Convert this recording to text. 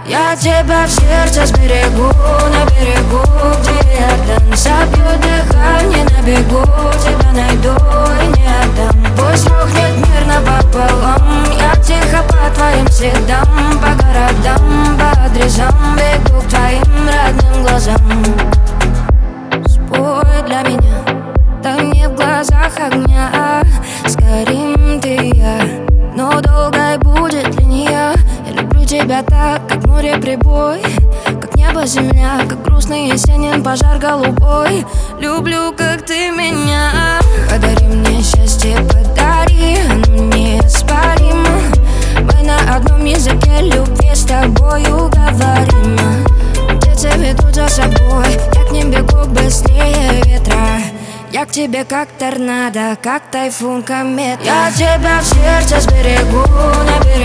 Я тебя в сердце сберегу, на берегу, где Иордан. Собью дыхание на бегу, тебя найду и не отдам. Пусть рухнет мир напополам, я тихо по твоим следам, по городам, по адресам бегу к твоим родным глазам. Спой для меня, тони в глазах огня. Сгорим ты и я, но долгой будет линия. Я люблю тебя так, как море прибой, как небо земля, как грустный есенин пожар голубой. Люблю, как ты меня. Подари мне счастье, подари, оно неоспоримо. Мы на одном языке любви с тобою говорим. Птицы ведут за собой, я к ним бегу быстрее ветра. Я к тебе как торнадо, как тайфун, комета. Я тебя в сердце сберегу, на